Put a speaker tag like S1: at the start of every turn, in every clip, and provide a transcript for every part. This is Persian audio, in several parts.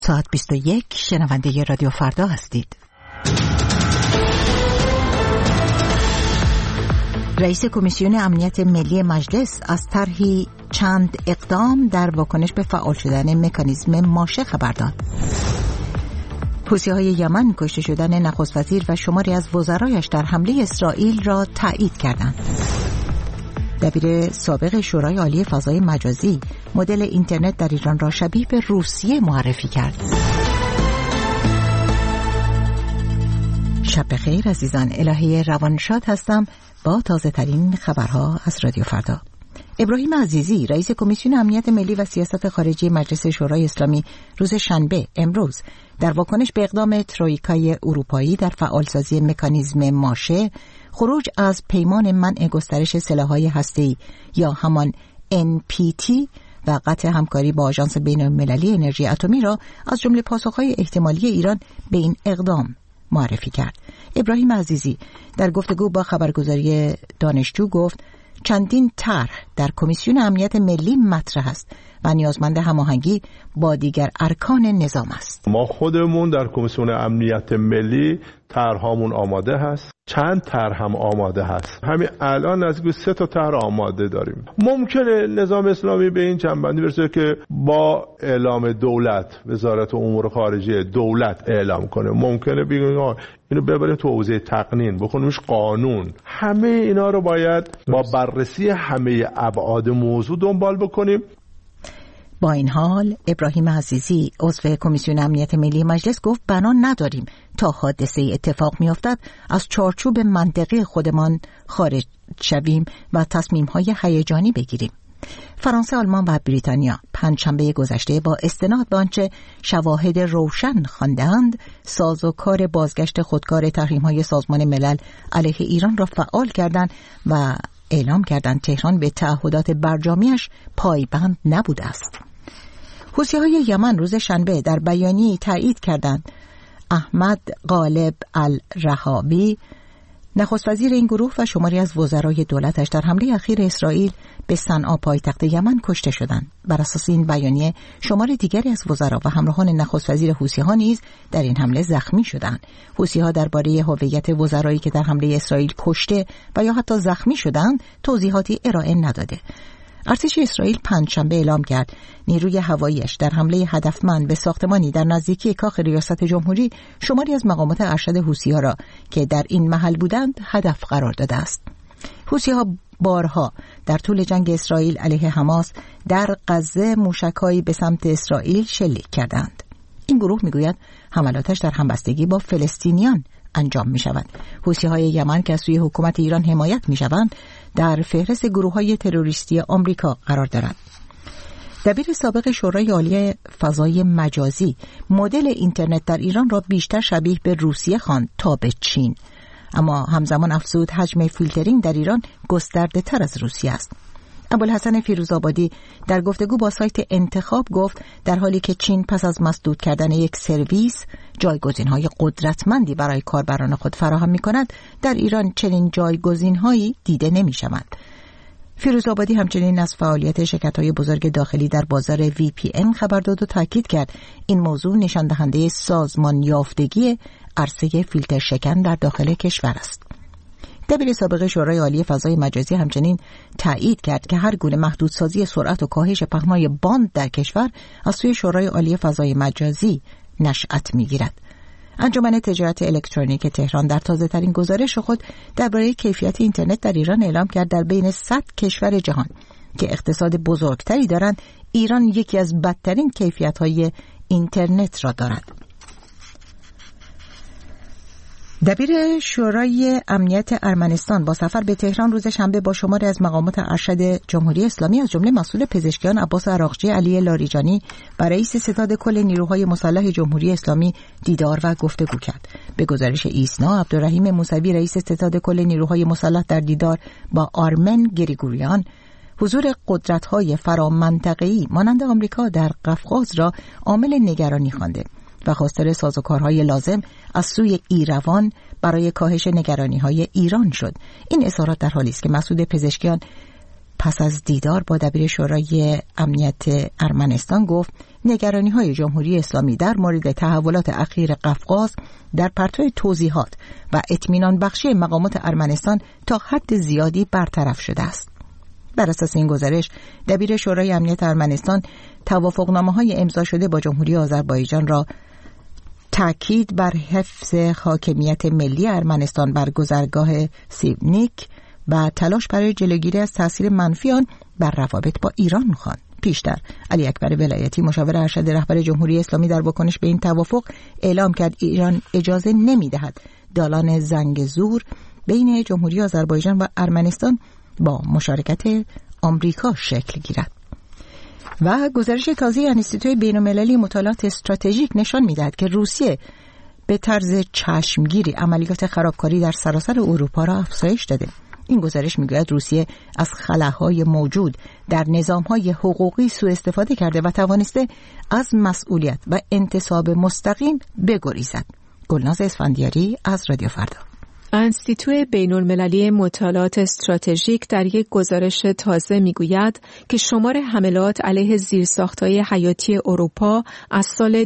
S1: ساعت 21 شنونده رادیو فردا هستید. رئیس کمیسیون امنیت ملی مجلس از طرحی چند اقدام در واکنش به فعال شدن مکانیزم ماشه خبر داد. حوثی‌های یمن کشته شدن نخست وزیر و شماری از وزرایش در حمله اسرائیل را تایید کردند. دبیر سابق شورای عالی فضای مجازی مدل اینترنت در ایران را شبیه به روسیه معرفی کرد. شب بخیر عزیزان، الهی روانشاد هستم با تازه ترین خبرها از رادیو فردا. ابراهیم عزیزی رئیس کمیسیون امنیت ملی و سیاست خارجی مجلس شورای اسلامی روز شنبه امروز در واکنش به اقدام ترویکای اروپایی در فعالسازی مکانیزم ماشه، خروج از پیمان منع گسترش سلاح‌های هسته‌ای یا همان NPT و قطع همکاری با آژانس بین‌المللی انرژی اتمی را از جمله پاسخ‌های احتمالی ایران به این اقدام معرفی کرد. ابراهیم عزیزی در گفتگو با خبرگزاری دانشجو گفت چندین طرح در کمیسیون امنیت ملی مطرح است و نیازمند هماهنگی با دیگر ارکان نظام است.
S2: ما خودمون در کمیسیون امنیت ملی طرحمون آماده هست، چند طرح هم آماده هست. همین الان نزدیک 3 تا طرح آماده داریم. ممکنه نظام اسلامی به این جنبندی برسه که با اعلام دولت، وزارت امور خارجه دولت اعلام کنه. ممکنه بگیم اینو ببریم تو حوزه تقنین، بکنیمش قانون. همه اینا رو باید با بررسی همه ابعاد موضوع دنبال بکنیم.
S1: با این حال ابراهیم عزیزی عضو کمیسیون امنیت ملی مجلس گفت بنا نداریم تا حادثه اتفاق میافتد از چارچوب منطقی خودمان خارج شویم و تصمیم‌های هیجانی بگیریم. فرانسه، آلمان و بریتانیا پنجشنبه گذشته با استناد به آنچه شواهد روشن خواندند، سازوکار بازگشت خودکار تحریم‌های سازمان ملل علیه ایران را فعال کردند و اعلام کردند تهران به تعهدات برجامیش پایبند نبوده است. حوثی‌های یمن روز شنبه در بیانیه‌ای تایید کردند احمد غالب الرهابی، نخست وزیر این گروه و شماری از وزرای دولتش در حمله اخیر اسرائیل به صنعا پایتخت یمن کشته شدند. بر اساس این بیانیه شمار دیگری از وزرا و همراهان نخست وزیر حوثی‌ها نیز در این حمله زخمی شدند. حوثی‌ها درباره هویت وزرایی که در حمله اسرائیل کشته و یا حتی زخمی شدند توضیحاتی ارائه نداده. ارتش اسرائیل پنجشنبه اعلام کرد نیروی هواییش در حمله هدفمند به ساختمانی در نزدیکی کاخ ریاست جمهوری شماری از مقامات ارشد حوثی‌ها را که در این محل بودند هدف قرار داده است. حوثی‌ها بارها در طول جنگ اسرائیل علیه حماس در غزه موشک‌هایی به سمت اسرائیل شلیک کردند. این گروه میگوید حملاتش در همبستگی با فلسطینیان انجام می‌شود. حوثی‌های یمن که از سوی حکومت ایران حمایت می‌شوند در فهرست گروه‌های تروریستی آمریکا قرار دارند. دبیر سابق شورای عالی فضای مجازی مدل اینترنت در ایران را بیشتر شبیه به روسیه خواند تا به چین، اما همزمان افزود حجم فیلترینگ در ایران گسترده تر از روسیه است. ابوالحسن فیروزآبادی در گفتگو با سایت انتخاب گفت در حالی که چین پس از مسدود کردن یک سرویس جایگزین‌های قدرتمندی برای کاربران خود فراهم می‌کند، در ایران چنین جایگزین‌هایی دیده نمی‌شوند. فیروزآبادی همچنین از فعالیت شرکت‌های بزرگ داخلی در بازار VPN خبر داد و تاکید کرد این موضوع نشان دهنده سازمان یافتگی عرصه فیلتر شکن در داخل کشور است. دبیر سابق شورای عالی فضای مجازی همچنین تایید کرد که هر گونه محدودسازی سرعت و کاهش پهنای باند در کشور از سوی شورای عالی فضای مجازی نشأت می‌گیرد. انجمن تجارت الکترونیک تهران در تازه‌ترین گزارش خود درباره کیفیت اینترنت در ایران اعلام کرد در بین 100 کشور جهان که اقتصاد بزرگتری دارند، ایران یکی از بدترین کیفیت‌های اینترنت را دارد. دبیر شورای امنیت ارمنستان با سفر به تهران روز شنبه با شماری از مقامات ارشد جمهوری اسلامی از جمله مسئول پزشکیان عباس عراقچی، علی لاریجانی و رئیس ستاد کل نیروهای مسلح جمهوری اسلامی دیدار و گفتگو کرد. به گزارش ایسنا، عبدالرحیم موسوی رئیس ستاد کل نیروهای مسلح در دیدار با آرمن گریگوریان حضور قدرت‌های فرامنطقه‌ای مانند آمریکا در قفقاز را عامل نگرانی خوانده و خواستار سازوکارهای لازم از سوی ایروان برای کاهش نگرانی‌های ایران شد. این اظهارات در حالی است که مسعود پزشکیان پس از دیدار با دبیر شورای امنیت ارمنستان گفت نگرانی‌های جمهوری اسلامی در مورد تحولات اخیر قفقاز در پرتو توضیحات و اطمینان بخشی مقامات ارمنستان تا حد زیادی برطرف شده است. بر اساس این گزارش، دبیر شورای امنیت ارمنستان توافقنامه‌های امضا شده با جمهوری آذربایجان را تاکید بر حفظ حاکمیت ملی ارمنستان بر گذرگاه سیونیک و تلاش برای جلوگیری از تاثیر منفی آن بر روابط با ایران خواند. پیشتر علی اکبر ولایتی مشاور ارشد رهبر جمهوری اسلامی در واکنش به این توافق اعلام کرد ایران اجازه نمی‌دهد دالان زنگزور بین جمهوری آذربایجان و ارمنستان با مشارکت آمریکا شکل گیرد. و گزارش تازه انستیتوی بین‌المللی مطالعات استراتژیک نشان می‌دهد که روسیه به طرز چشمگیری عملیات خرابکاری در سراسر اروپا را افزایش داده. این گزارش میگوید روسیه از خلاهای موجود در نظام‌های حقوقی سوء استفاده کرده و توانسته از مسئولیت و انتصاب مستقیم بگریزد. گلناز اسفندیاری از رادیو فردا.
S3: انستیتو بین‌المللی مطالعات استراتژیک در یک گزارش تازه میگوید که شمار حملات علیه زیرساخت‌های حیاتی اروپا از سال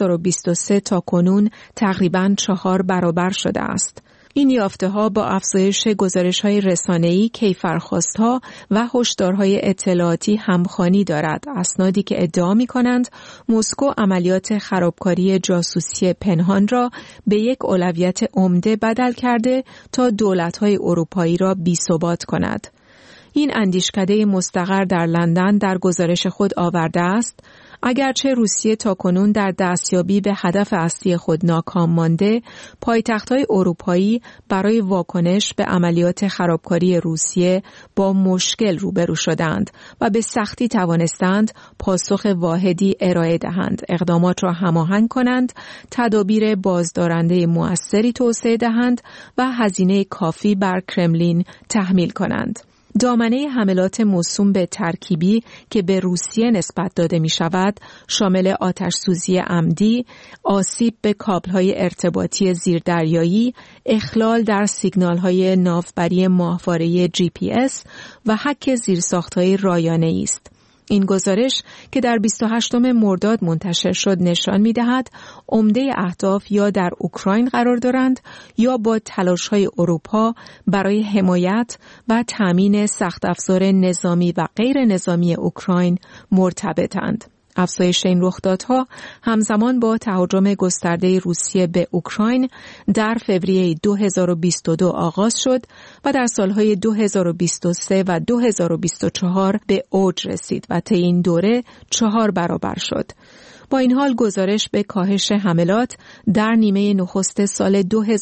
S3: 2023 تا کنون تقریباً 4 برابر شده است. این یافته‌ها با افزایش گزارش‌های رسانه‌ای، کیفرخواست‌ها و هشدارهای اطلاعاتی همخوانی دارد. اسنادی که ادعا می‌کنند مسکو عملیات خرابکاری جاسوسی پنهان را به یک اولویت عمده بدل کرده تا دولت‌های اروپایی را بی‌ثبات کند. این اندیشکده مستقر در لندن در گزارش خود آورده است اگرچه روسیه تاکنون در دستیابی به هدف اصلی خود ناکام مانده، پایتخت‌های اروپایی برای واکنش به عملیات خرابکاری روسیه با مشکل روبرو شدند و به سختی توانستند پاسخ واحدی ارائه دهند، اقدامات را هماهنگ کنند، تدابیر بازدارنده مؤثری توسعه دهند و هزینه کافی بر کرملین تحمیل کنند. دامنه حملات موسوم به ترکیبی که به روسیه نسبت داده می شود شامل آتش‌سوزی عمدی، آسیب به کابل‌های ارتباطی زیردریایی، اخلال در سیگنال‌های ناوبری ماهواره GPS و هک زیرساخت‌های رایانه‌ای است. این گزارش که در 28 مرداد منتشر شد نشان می‌دهد عمده اهداف یا در اوکراین قرار دارند یا با تلاش‌های اروپا برای حمایت و تامین سخت افزار نظامی و غیر نظامی اوکراین مرتبطند. افزایش این رخدادها همزمان با تهاجم گسترده روسیه به اوکراین در فوریه 2022 آغاز شد و در سالهای 2023 و 2024 به اوج رسید و طی این دوره 4 برابر شد. با این حال گزارش به کاهش حملات در نیمه نخست سال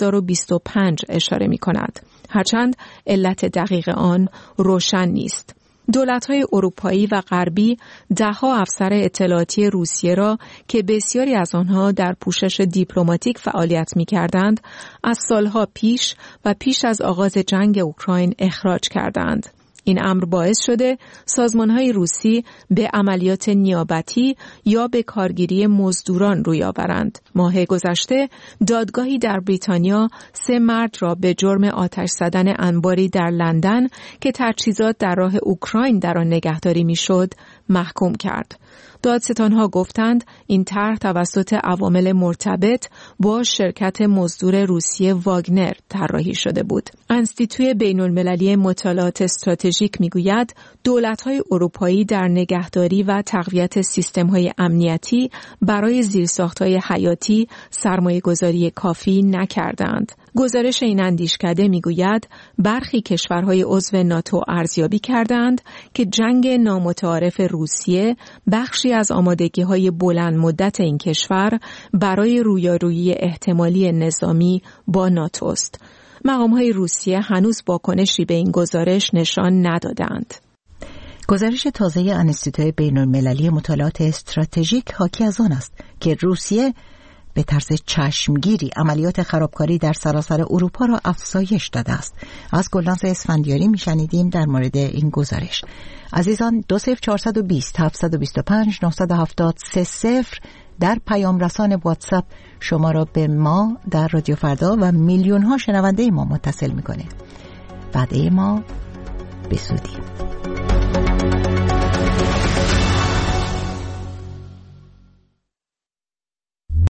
S3: 2025 اشاره می کند. هرچند علت دقیق آن روشن نیست. دولت‌های اروپایی و غربی ده‌ها افسر اطلاعاتی روسیه را که بسیاری از آنها در پوشش دیپلماتیک فعالیت می‌کردند، از سالها پیش و پیش از آغاز جنگ اوکراین اخراج کردند. این امر باعث شده سازمان‌های روسی به عملیات نیابتی یا به کارگیری مزدوران روی آورند. ماه گذشته دادگاهی در بریتانیا 3 مرد را به جرم آتش زدن انباری در لندن که تجهیزات در راه اوکراین در آن نگهداری می‌شد محکوم کرد. دادستان‌ها گفتند این طرح توسط عوامل مرتبط با شرکت مزدور روسیه واگنر طراحی شده بود. انستیتوی بین‌المللی مطالعات استراتژیک می‌گوید دولت‌های اروپایی در نگهداری و تقویت سیستم‌های امنیتی برای زیرساخت‌های حیاتی سرمایه‌گذاری کافی نکردند. گزارش این اندیشکده میگوید برخی کشورهای عضو ناتو ارزیابی کردند که جنگ نامتعارف روسیه بخشی از آمادگی‌های بلند مدت این کشور برای رویارویی احتمالی نظامی با ناتو است. مقام‌های روسیه هنوز واکنشی به این گزارش نشان ندادند.
S1: گزارش تازه انستیتوی بین‌المللی مطالعات استراتژیک حاکی از آن است که روسیه به طرز چشمگیری عملیات خرابکاری در سراسر اروپا را افزایش داده است. از گلناز اسفندیاری میشنیدیم در مورد این گزارش. عزیزان 20420 725 970 30 در پیام رسان واتساپ شما را به ما در رادیو فردا و میلیون ها شنونده ما متصل میکنه. وعده ما بسودی.